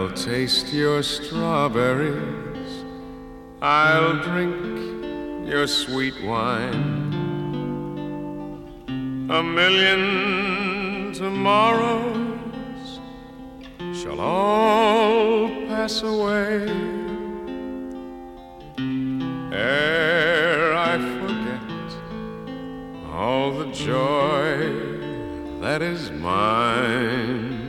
I'll taste your strawberries, I'll drink your sweet wine. A million tomorrows shall all pass away ere I forget all the joy that is mine.